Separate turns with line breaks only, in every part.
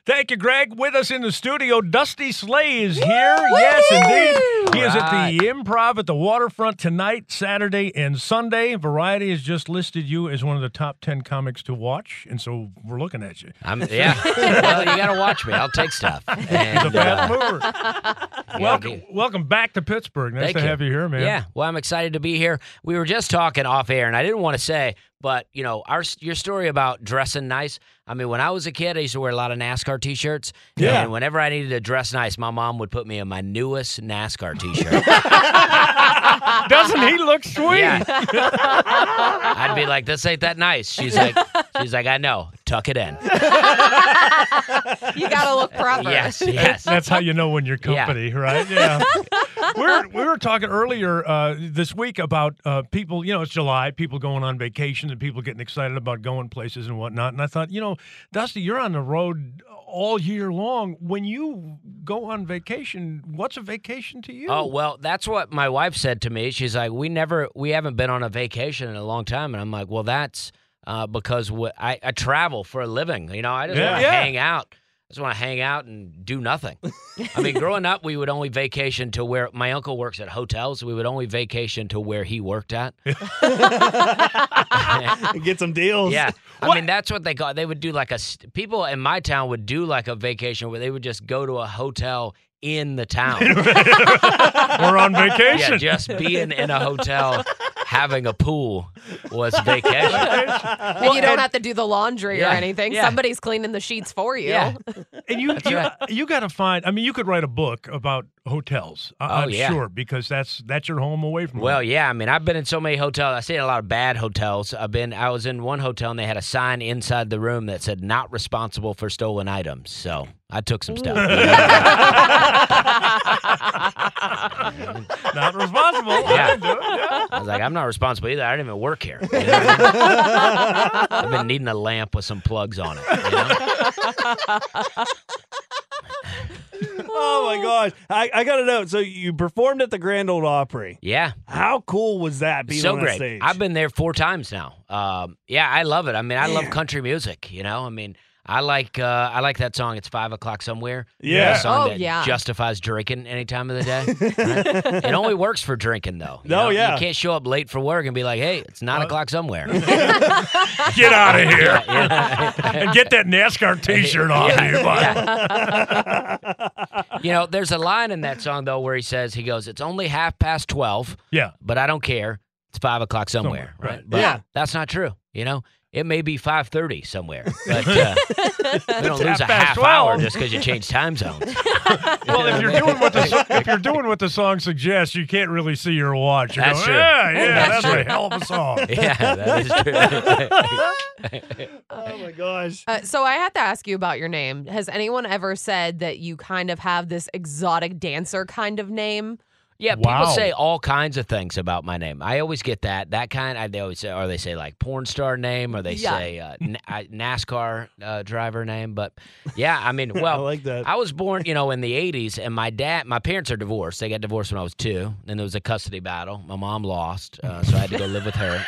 Thank you, Greg. With us in the studio, Dusty Slay is here. Yes, indeed. He is at the Improv at the Waterfront tonight, Saturday, and Sunday. Variety has just listed you as one of the top 10 comics to watch, and so we're looking at you.
Well, you got to watch me. I'll take stuff.
He's a fast mover. Welcome back to Pittsburgh. Nice to have you here, man.
Yeah, well, I'm excited to be here. We were just talking off air, and I didn't want to say, but, you know, your story about dressing nice, I mean, when I was a kid, I used to wear a lot of NASCAR T-shirts. Yeah. And whenever I needed to dress nice, my mom would put me in my newest NASCAR T-shirt.
Doesn't he look sweet?
Yeah. I'd be like, this ain't that nice. She's like, I know. Tuck it in.
You got to look proper.
Yes.
That's how you know when you're company, right? Yeah. We were talking earlier this week about people, you know, it's July, people going on vacation and people getting excited about going places and whatnot. And I thought, you know, Dusty, you're on the road all year long. When you go on vacation, what's a vacation to you?
Oh, well, that's what my wife said to me. She's like, we haven't been on a vacation in a long time. And I'm like, well, that's because I travel for a living. You know, I just want to hang out. I just want to hang out and do nothing. I mean, growing up, we would only vacation to where my uncle works at hotels. We would only vacation to where he worked at.
Get some deals.
Yeah. I mean, that's what they call. They would do like people in my town would do like a vacation where they would just go to a hotel in the town.
We're on vacation.
Yeah, just being in a hotel having a pool was vacation.
And you don't have to do the laundry or anything.
Yeah.
Somebody's cleaning the sheets for you.
Yeah.
And you got to find, I mean, you could write a book about hotels, I'm sure, because that's your home away from
Well,
home.
yeah. I mean, I've been in so many hotels. I stayed in a lot of bad hotels. I was in one hotel, and they had a sign inside the room that said, not responsible for stolen items. So I took some stuff.
Not responsible.
Yeah. I was like, I'm not responsible either. I didn't even work here. You know what I mean? I've been needing a lamp with some plugs on it. You know?
Oh, my gosh. I got to know. So you performed at the Grand Ole Opry.
Yeah.
How cool was that being on that
great.
stage?
I've been there 4 times now. Yeah, I love it. I mean, I love country music, you know? I mean, I like that song, It's 5 O'Clock Somewhere.
Yeah.
The song that justifies drinking any time of the day. Right? It only works for drinking, though. You know? You can't show up late for work and be like, hey, it's 9 o'clock somewhere.
Get out of here. And get that NASCAR T-shirt off of you, bud.
You know, there's a line in that song, though, where he goes, it's only 12:30.
Yeah.
But I don't care. It's 5 o'clock somewhere. Right. But that's not true, you know? It may be 5:30 somewhere, but we don't lose a half hour just because you change time zones.
Well, if you're doing what the song suggests, you can't really see your watch. You're
That's
going,
true.
That's a hell of a song.
Yeah, that is true.
Oh, my gosh.
So I have to ask you about your name. Has anyone ever said that you kind of have this exotic dancer kind of name?
Yeah, people say all kinds of things about my name. I always get that kind. They always say, or they say like porn star name, or they say NASCAR driver name. But yeah, I mean, well,
I like that.
I was born, you know, in the '80s, and my parents are divorced. They got divorced when I was 2. Then there was a custody battle. My mom lost, so I had to go live with her.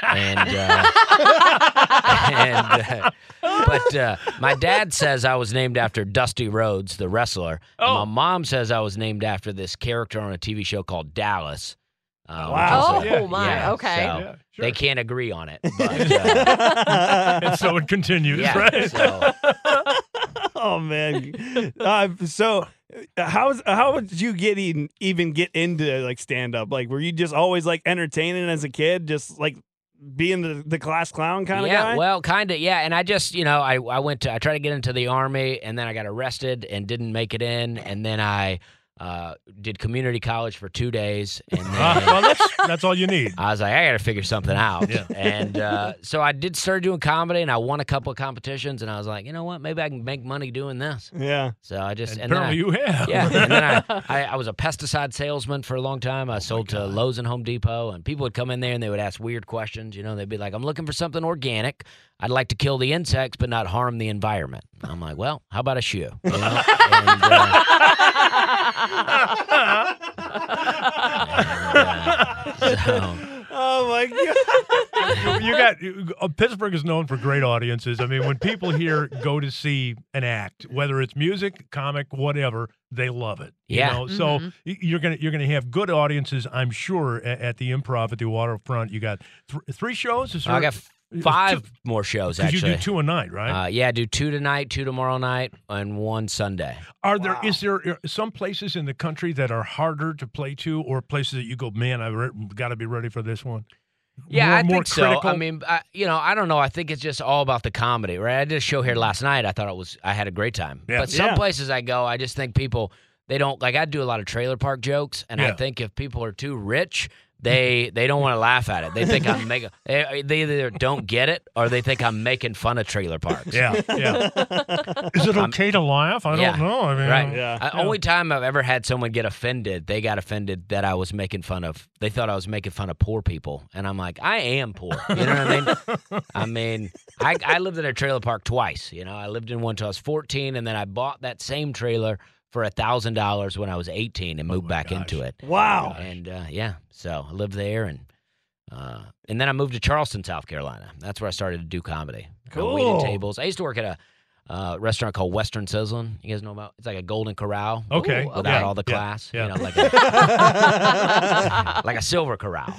But my dad says I was named after Dusty Rhodes, the wrestler. And my mom says I was named after this character on a TV show called Dallas.
Wow.
Okay.
So they can't agree on it. But,
and so it continues, right?
So.
Oh, man. So how did you even get into like stand-up? Like, were you just always like entertaining as a kid, just like being the class clown kind of guy?
Yeah, well, kind of, yeah. And I just, you know, I tried to get into the Army, and then I got arrested and didn't make it in, and then I did community college for 2 days, and then
well, that's all you need.
I was like, I got to figure something out. And so I start doing comedy, and I won a couple of competitions, and I was like, you know what, maybe I can make money doing this.
Yeah.
So I just
apparently you have.
Yeah. And then I was a pesticide salesman for a long time. I sold to Lowe's and Home Depot, and people would come in there and they would ask weird questions. You know, they'd be like, I'm looking for something organic. I'd like to kill the insects but not harm the environment. I'm like, well, how about a shoe? You know?
Oh my God.
You got Pittsburgh is known for great audiences. I mean, when people here go to see an act, whether it's music, comic, whatever, they love it.
Yeah.
You know? So you're gonna have good audiences, I'm sure, at the Improv at the Waterfront. You got 3 shows.
I got 5 more shows, actually.
Because you do 2 a night, right?
Yeah, I do 2 tonight, 2 tomorrow night, and 1 Sunday.
Is there some places in the country that are harder to play to, or places that you go, man, I've got to be ready for this one?
Yeah, I think
critical?
so. I mean, I don't know. I think it's just all about the comedy, right? I did a show here last night. I thought I had a great time.
Yeah.
But some places I go, I just think people, they don't, like I do a lot of trailer park jokes, and I think if people are too rich, they don't want to laugh at it. They think I'm making. They either don't get it or they think I'm making fun of trailer parks.
Yeah. Is it okay to laugh? I don't know. I mean,
right. Only time I've ever had someone get offended, they got offended that I was making fun of. They thought I was making fun of poor people, and I'm like, I am poor. You know what I mean? I lived in a trailer park twice. You know, I lived in one till I was 14, and then I bought that same trailer for $1,000 when I was 18 and moved back into it.
Wow.
And so I lived there, and then I moved to Charleston, South Carolina. That's where I started to do comedy.
Cool.
Waited tables. I used to work at a restaurant called Western Sizzlin'. You guys know about? It's like a Golden Corral.
Okay.
Without all the class.
Yeah.
You know, like a silver corral.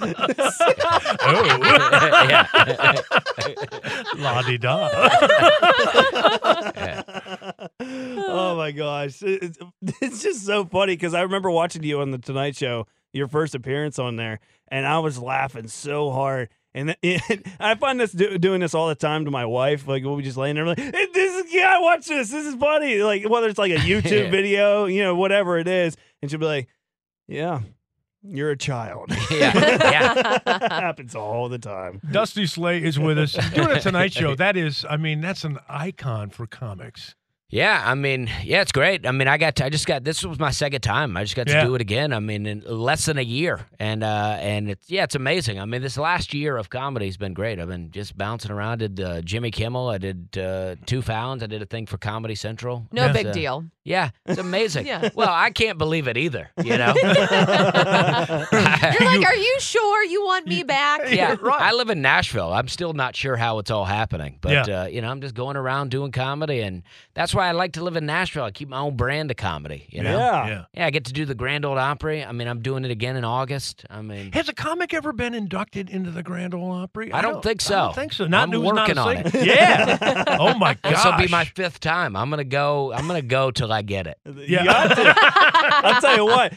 La-di-da.
Oh my gosh, it's just so funny because I remember watching you on the Tonight Show, your first appearance on there, and I was laughing so hard. And I find this doing this all the time to my wife. Like we'll be just laying there, like, watch this. This is funny. Like whether it's like a YouTube video, you know, whatever it is, and she'll be like, yeah. You're a child.
Yeah.
Happens all the time.
Dusty Slay is with us doing a Tonight Show. That's an icon for comics.
Yeah, I mean, it's great. I mean, this was my second time. I just got to do it again. I mean, in less than a year, and it's amazing. I mean, this last year of comedy has been great. I've been just bouncing around. I did Jimmy Kimmel. I did 2 Fallons. I did a thing for Comedy Central.
No big deal.
Yeah, it's amazing.
Yeah.
Well, I can't believe it either. You know,
You're like, are you sure you want me back?
Yeah, right. I live in Nashville. I'm still not sure how it's all happening, but I'm just going around doing comedy, and that's why I like to live in Nashville. I keep my own brand of comedy, you know?
Yeah.
I get to do the Grand Ole Opry. I mean, I'm doing it again in August. I mean,
has a comic ever been inducted into the Grand Ole Opry?
I don't think so.
I don't think so.
I'm working on it.
Yeah. Oh my gosh.
This will be my 5th time. I'm gonna go till I get it.
Yeah. I'll tell you what.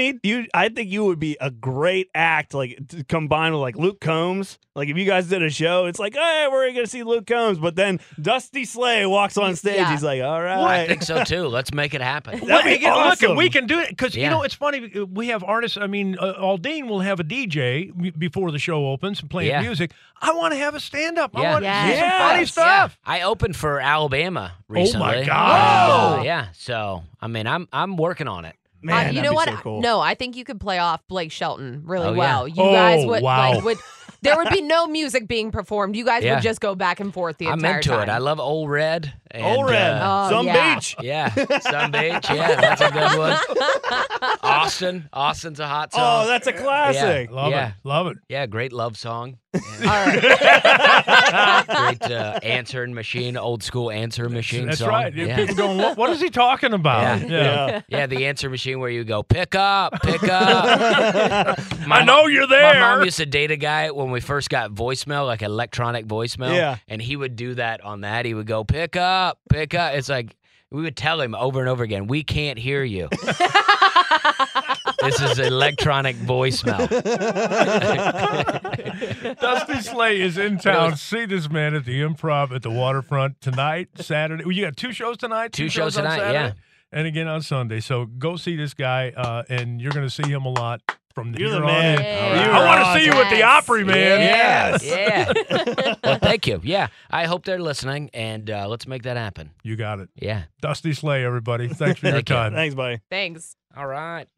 I think you would be a great act, like combined with like Luke Combs. Like if you guys did a show, it's like, hey, we're gonna see Luke Combs, but then Dusty Slay walks on stage.
Yeah.
He's like, all right.
Well, I think so too. Let's make it happen.
That'd be awesome.
Look, we can do it because you know it's funny. We have artists. I mean, Aldine will have a DJ before the show opens and playing music. I want to have a stand-up. I want to see some funny stuff.
I opened for Alabama recently.
Oh my gosh!
Yeah. So I mean, I'm working on it.
Man,
you know what?
So cool.
No, I think you could play off Blake Shelton really
Oh, yeah.
well. You guys would
wow.
there would be no music being performed. You guys would just go back and forth the entire time.
I'm into it. I love Old Red. And,
Old Red. Sun Beach.
Yeah, Sun Beach. Yeah, that's a good one. Austin. Austin's a hot song.
Oh, that's a classic.
Love it. Love it.
Yeah, great love song.
All right.
Great answering machine, old school answer machine
That's
song.
right.
Yeah.
People going, what is he talking about?
Yeah, the answer machine where you go, pick up. I
know you're there.
My mom used to date a guy when we first got voicemail, like electronic voicemail, and he would do that on that. He would go, pick up. It's like, we would tell him over and over again, we can't hear you. This is electronic voicemail.
Dusty Slay is in town. See this man at the Improv at the Waterfront tonight, Saturday. Well, you got 2 shows tonight?
2 shows
on
tonight,
Saturday, and again on Sunday. So go see this guy, and you're going to see him a lot.
You're the man.
I want to see you at the Opry, man.
Yes. Yeah. Well, thank you. Yeah. I hope they're listening, and let's make that happen.
You got it.
Yeah.
Dusty Slay, everybody. Thanks for your time.
Thanks, buddy.
Thanks.
All right.